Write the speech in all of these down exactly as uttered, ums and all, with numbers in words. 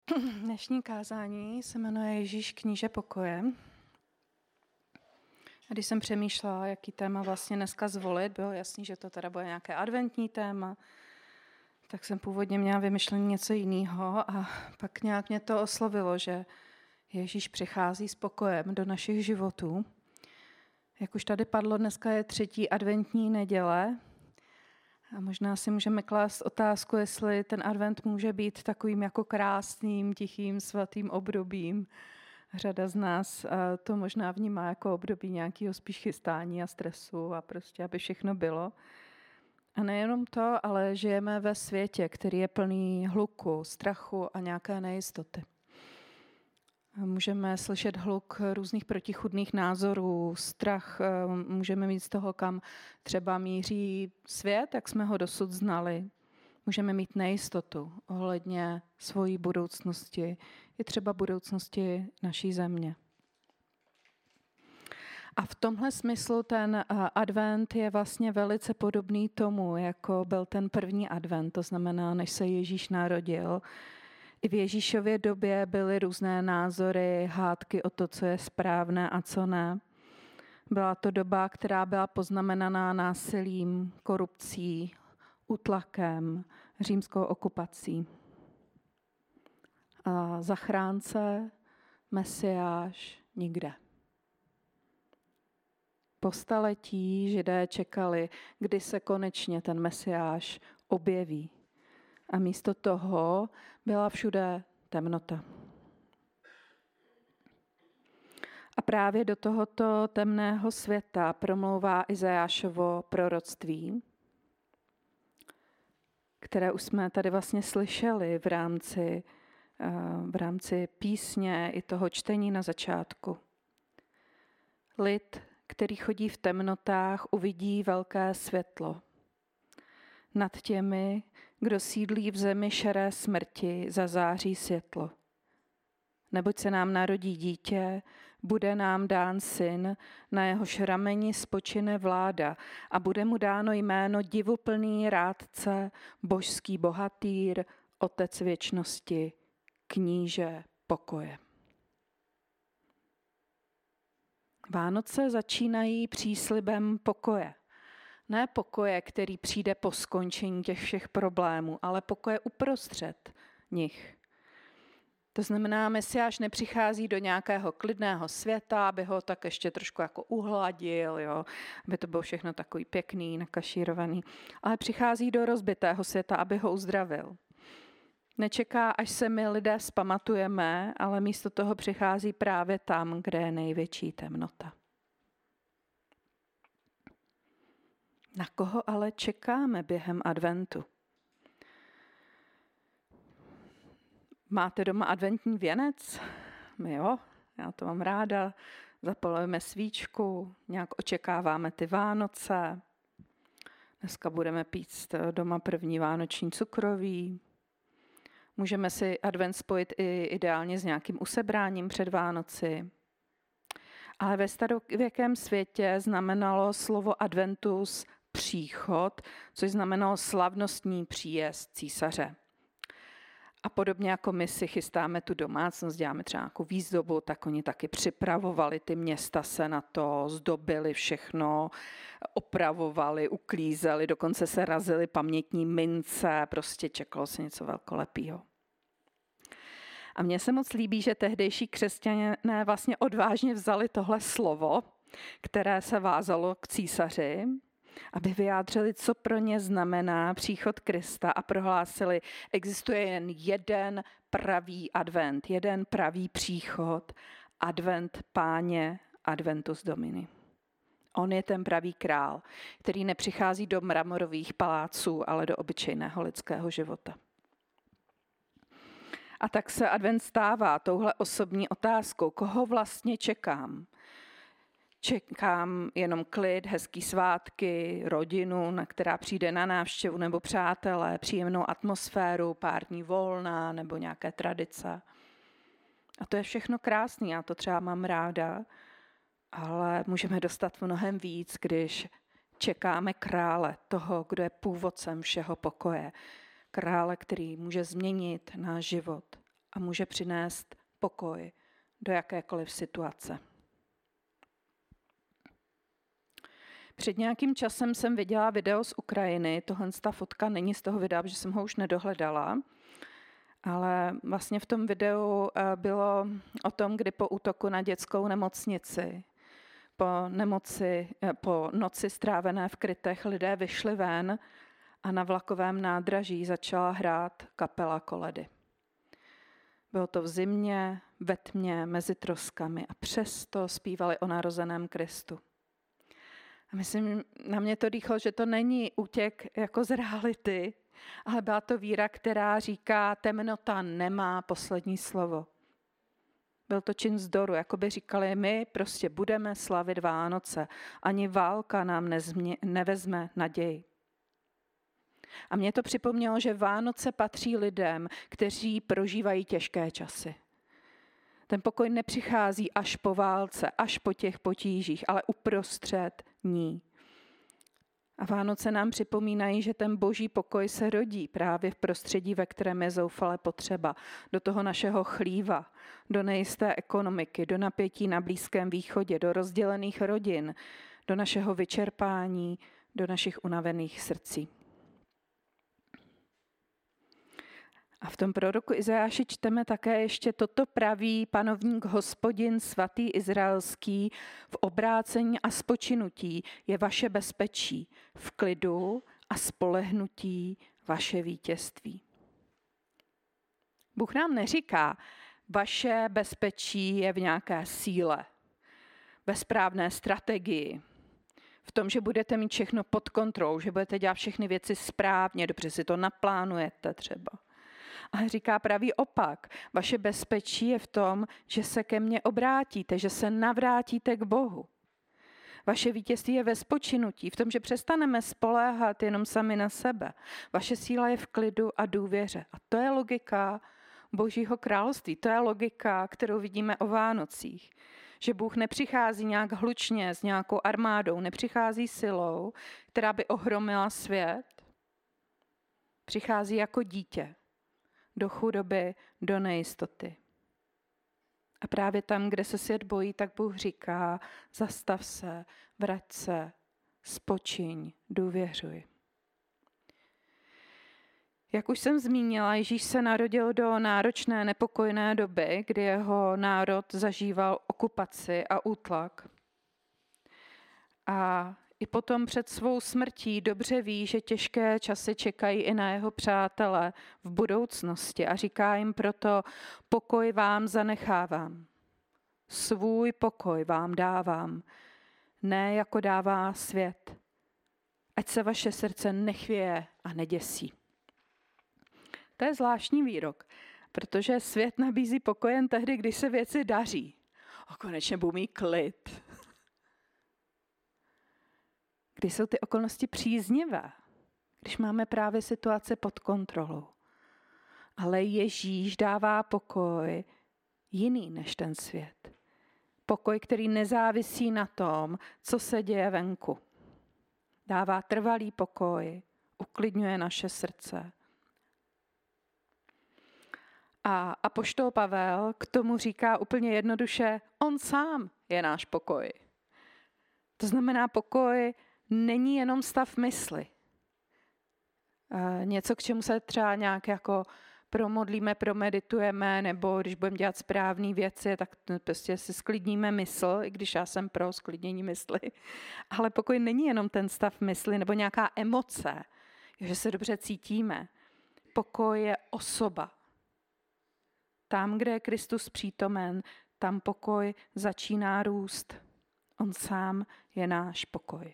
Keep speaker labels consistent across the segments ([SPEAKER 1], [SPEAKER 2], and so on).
[SPEAKER 1] Dnešní kázání se jmenuje Ježíš kníže pokoje. A když jsem přemýšlela, jaký téma vlastně dneska zvolit, bylo jasný, že to teda bude nějaké adventní téma, tak jsem původně měla vymyšlený něco jiného a pak nějak mě to oslovilo, že Ježíš přichází s pokojem do našich životů. Jak už tady padlo, dneska je třetí adventní neděle a možná si můžeme klást otázku, jestli ten advent může být takovým jako krásným, tichým, svatým obdobím. Řada z nás to možná vnímá jako období nějakého spíš chystání a stresu a prostě, aby všechno bylo. A nejenom to, ale žijeme ve světě, který je plný hluku, strachu a nějaké nejistoty. Můžeme slyšet hluk různých protichůdných názorů, strach, můžeme mít z toho, kam třeba míří svět, jak jsme ho dosud znali. Můžeme mít nejistotu ohledně svojí budoucnosti, i třeba budoucnosti naší země. A v tomhle smyslu ten advent je vlastně velice podobný tomu, jako byl ten první advent, to znamená, než se Ježíš narodil. I v Ježíšově době byly různé názory, hádky o to, co je správné a co ne. Byla to doba, která byla poznamenaná násilím, korupcí, útlakem, římskou okupací. A zachránce, Mesiáš nikde. Po staletí Židé čekali, kdy se konečně ten Mesiáš objeví. A místo toho byla všude temnota. A právě do tohoto temného světa promlouvá Izajášovo proroctví, které už jsme tady vlastně slyšeli v rámci, v rámci písně i toho čtení na začátku. Lid, který chodí v temnotách, uvidí velké světlo. Nad těmi, kdo sídlí v zemi šeré smrti, zazáří světlo. Neboť se nám narodí dítě, bude nám dán syn, na jehož rameni spočine vláda a bude mu dáno jméno divuplný rádce, božský bohatýr, otec věčnosti, kníže pokoje. Vánoce začínají příslibem pokoje. Ne pokoje, který přijde po skončení těch všech problémů, ale pokoje uprostřed nich. To znamená, Mesiáš nepřichází do nějakého klidného světa, aby ho tak ještě trošku jako uhladil, jo, aby to bylo všechno takový pěkný, nakašírovaný, ale přichází do rozbitého světa, aby ho uzdravil. Nečeká, až se my lidé vzpamatujeme, ale místo toho přichází právě tam, kde je největší temnota. Na koho ale čekáme během adventu? Máte doma adventní věnec? My jo, já to mám ráda. Zapalujeme svíčku, nějak očekáváme ty Vánoce. Dneska budeme pít doma první vánoční cukroví. Můžeme si advent spojit i ideálně s nějakým usebráním před Vánoci. Ale ve starověkém světě znamenalo slovo adventus příchod, což znamenalo slavnostní příjezd císaře. A podobně jako my si chystáme tu domácnost, děláme třeba nějakou výzdobu, tak oni taky připravovali ty města se na to, zdobili všechno, opravovali, uklízeli, dokonce se razily pamětní mince, prostě čekalo se něco velkolepého. A mně se moc líbí, že tehdejší křesťané vlastně odvážně vzali tohle slovo, které se vázalo k císaři, aby vyjádřili, co pro ně znamená příchod Krista a prohlásili, existuje jen jeden pravý advent, jeden pravý příchod, advent Páně, adventus Domini. On je ten pravý král, který nepřichází do mramorových paláců, ale do obyčejného lidského života. A tak se advent stává touhle osobní otázkou, koho vlastně čekám. Čekám jenom klid, hezký svátky, rodinu, na která přijde na návštěvu, nebo přátelé, příjemnou atmosféru, pár dní volna nebo nějaké tradice. A to je všechno krásné, já to třeba mám ráda, ale můžeme dostat mnohem víc, když čekáme krále, toho, kdo je původcem všeho pokoje. Krále, který může změnit náš život a může přinést pokoj do jakékoliv situace. Před nějakým časem jsem viděla video z Ukrajiny, tohle ta fotka není z toho videa, protože jsem ho už nedohledala, ale vlastně v tom videu bylo o tom, kdy po útoku na dětskou nemocnici, po, nemoci, po noci strávené v krytech lidé vyšli ven a na vlakovém nádraží začala hrát kapela Koledy. Bylo to v zimě, ve tmě, mezi troskami a přesto zpívali o narozeném Kristu. A myslím, na mě to dýchlo, že to není útěk jako z reality, ale byla to víra, která říká, temnota nemá poslední slovo. Byl to čin vzdoru, jako by říkali, my prostě budeme slavit Vánoce, ani válka nám nezmě, nevezme naději. A mě to připomnělo, že Vánoce patří lidem, kteří prožívají těžké časy. Ten pokoj nepřichází až po válce, až po těch potížích, ale uprostřed ní. A Vánoce nám připomínají, že ten boží pokoj se rodí právě v prostředí, ve kterém je zoufale potřeba. Do toho našeho chlíva, do nejisté ekonomiky, do napětí na Blízkém východě, do rozdělených rodin, do našeho vyčerpání, do našich unavených srdcí. A v tom proroku Izajáši čteme také ještě toto praví panovník Hospodin svatý izraelský, v obrácení a spočinutí je vaše bezpečí, v klidu a spolehnutí vaše vítězství. Bůh nám neříká, vaše bezpečí je v nějaké síle, ve správné strategii, v tom, že budete mít všechno pod kontrolou, že budete dělat všechny věci správně, dobře si to naplánujete třeba. Ale říká pravý opak. Vaše bezpečí je v tom, že se ke mně obrátíte, že se navrátíte k Bohu. Vaše vítězství je ve spočinutí, v tom, že přestaneme spoléhat jenom sami na sebe. Vaše síla je v klidu a důvěře. A to je logika Božího království. To je logika, kterou vidíme o Vánocích. Že Bůh nepřichází nějak hlučně s nějakou armádou, nepřichází silou, která by ohromila svět. Přichází jako dítě. Do chudoby, do nejistoty. A právě tam, kde se svět bojí, tak Bůh říká, zastav se, vrať se, spočiň, důvěřuj. Jak už jsem zmínila, Ježíš se narodil do náročné, nepokojné doby, kdy jeho národ zažíval okupaci a útlak. A i potom před svou smrtí dobře ví, že těžké časy čekají i na jeho přátele v budoucnosti a říká jim proto, pokoj vám zanechávám, svůj pokoj vám dávám, ne jako dává svět, ať se vaše srdce nechvěje a neděsí. To je zvláštní výrok, protože svět nabízí pokoj jen tehdy, když se věci daří. A konečně budu mít klid. Když jsou ty okolnosti příznivé, když máme právě situace pod kontrolou. Ale Ježíš dává pokoj jiný než ten svět. Pokoj, který nezávisí na tom, co se děje venku. Dává trvalý pokoj, uklidňuje naše srdce. A apoštol Pavel k tomu říká úplně jednoduše, on sám je náš pokoj. To znamená, pokoj není jenom stav mysli. Něco, k čemu se třeba nějak jako promodlíme, promeditujeme, nebo když budeme dělat správné věci, tak prostě si sklidníme mysl, i když já jsem pro sklidnění mysli. Ale pokoj není jenom ten stav mysli, nebo nějaká emoce, že se dobře cítíme. Pokoj je osoba. Tam, kde je Kristus přítomen, tam pokoj začíná růst. On sám je náš pokoj.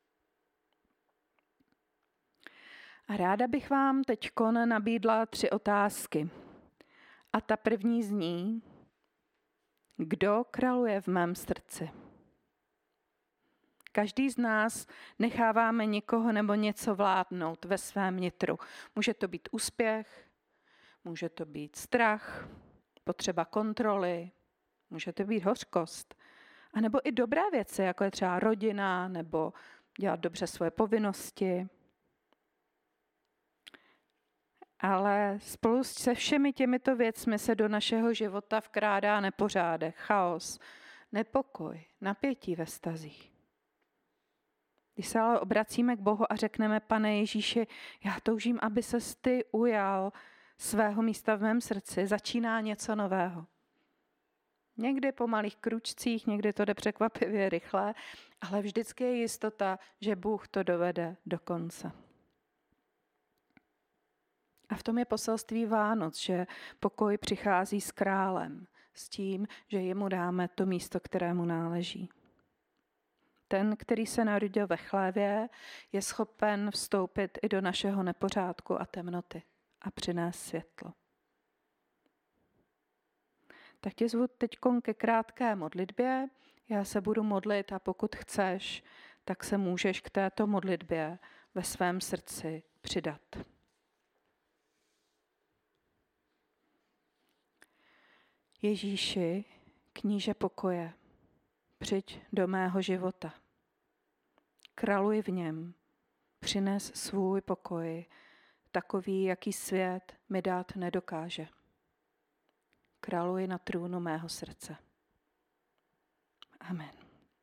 [SPEAKER 1] A ráda bych vám teďkon nabídla tři otázky. A ta první zní, kdo králuje v mém srdci? Každý z nás necháváme někoho nebo něco vládnout ve svém nitru. Může to být úspěch, může to být strach, potřeba kontroly, může to být hořkost. A nebo i dobré věci, jako je třeba rodina, nebo dělat dobře svoje povinnosti. Ale spolu se všemi těmito věcmi se do našeho života vkrádá nepořádek, chaos, nepokoj, napětí ve vztazích. Když se ale obracíme k Bohu a řekneme, Pane Ježíši, já toužím, aby ses ty ujal svého místa v mém srdci, začíná něco nového. Někdy po malých kručcích, někdy to jde překvapivě rychle, ale vždycky je jistota, že Bůh to dovede do konce. A v tom je poselství Vánoc, že pokoj přichází s králem, s tím, že jemu dáme to místo, kterému náleží. Ten, který se narodil ve chlévě, je schopen vstoupit i do našeho nepořádku a temnoty a přinést světlo. Tak tě zvu teď ke krátké modlitbě. Já se budu modlit a pokud chceš, tak se můžeš k této modlitbě ve svém srdci přidat. Ježíši, kníže pokoje, přijď do mého života. Králuj v něm, přines svůj pokoj, takový, jaký svět mi dát nedokáže. Králuj na trůnu mého srdce. Amen.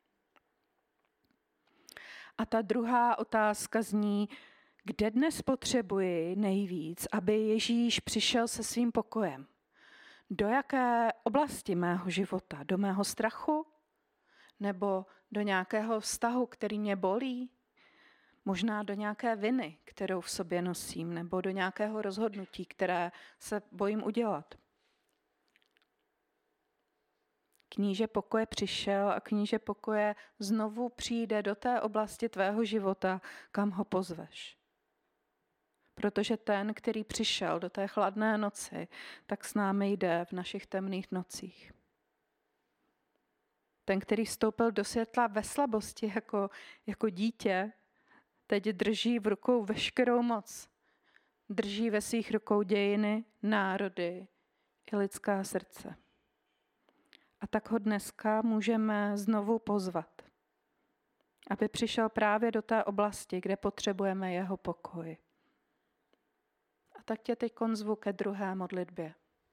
[SPEAKER 1] A ta druhá otázka zní, kde dnes potřebuji nejvíc, aby Ježíš přišel se svým pokojem? Do jaké oblasti mého života? Do mého strachu? Nebo do nějakého vztahu, který mě bolí? Možná do nějaké viny, kterou v sobě nosím, nebo do nějakého rozhodnutí, které se bojím udělat. Kníže pokoje přišel a kníže pokoje znovu přijde do té oblasti tvého života, kam ho pozveš. Protože ten, který přišel do té chladné noci, tak s námi jde v našich temných nocích. Ten, který vstoupil do světla ve slabosti jako, jako dítě, teď drží v rukou veškerou moc. Drží ve svých rukou dějiny, národy i lidská srdce. A tak ho dneska můžeme znovu pozvat, aby přišel právě do té oblasti, kde potřebujeme jeho pokoj. A tak tě teď zvu ke druhé modlitbě.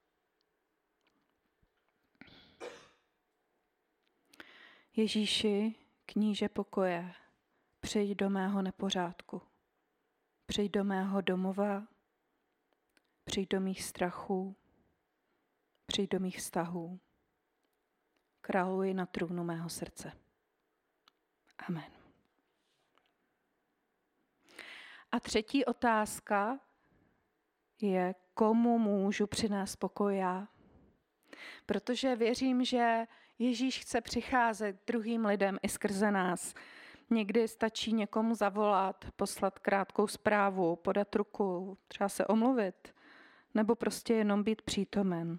[SPEAKER 1] Ježíši, kníže pokoje, přijď do mého nepořádku. Přijď do mého domova, přijď do mých strachů, přijď do mých vztahů. Králuj na trůnu mého srdce. Amen. A třetí otázka je, komu můžu přinést pokoj já? Protože věřím, že Ježíš chce přicházet k druhým lidem i skrze nás. Někdy stačí někomu zavolat, poslat krátkou zprávu, podat ruku, třeba se omluvit, nebo prostě jenom být přítomen.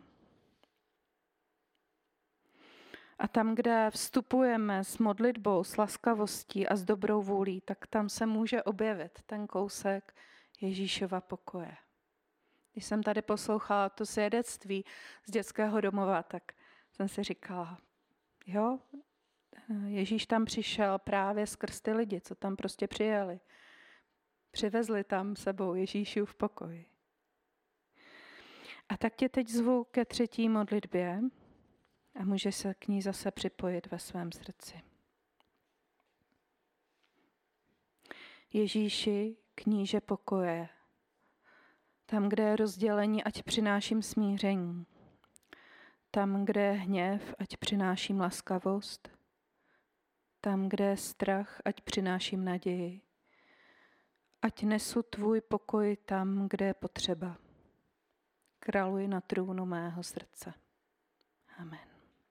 [SPEAKER 1] A tam, kde vstupujeme s modlitbou, s laskavostí a s dobrou vůlí, tak tam se může objevit ten kousek Ježíšova pokoje. Když jsem tady poslouchala to svědectví z dětského domova, tak jsem si říkala, jo, Ježíš tam přišel právě skrz ty lidi, co tam prostě přijeli. Přivezli tam sebou Ježíšův pokoj. A tak tě teď zvu ke třetí modlitbě a můžeš se k ní zase připojit ve svém srdci. Ježíši, kníže pokoje, tam, kde je rozdělení, ať přináším smíření. Tam, kde je hněv, ať přináším laskavost. Tam, kde je strach, ať přináším naději. Ať nesu tvůj pokoj tam, kde je potřeba. Králuj na trůnu mého srdce. Amen.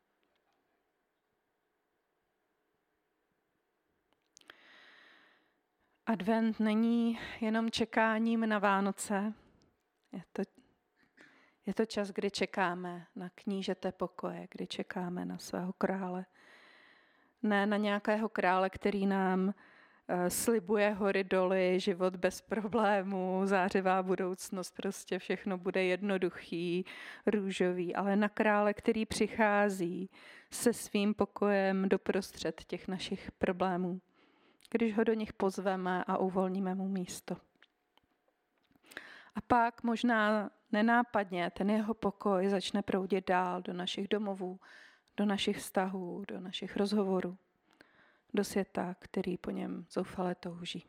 [SPEAKER 1] Advent není jenom čekáním na Vánoce. Je to, je to čas, kdy čekáme na knížete pokoje, kdy čekáme na svého krále. Ne na nějakého krále, který nám uh, slibuje hory doly, život bez problémů, zářivá budoucnost, prostě všechno bude jednoduchý, růžový, ale na krále, který přichází se svým pokojem doprostřed těch našich problémů, když ho do nich pozveme a uvolníme mu místo. A pak možná nenápadně ten jeho pokoj začne proudit dál do našich domovů, do našich vztahů, do našich rozhovorů, do světa, který po něm zoufale touží.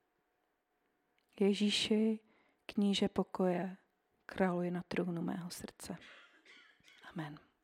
[SPEAKER 1] Ježíši, kníže pokoje, králuj na trůnu mého srdce. Amen.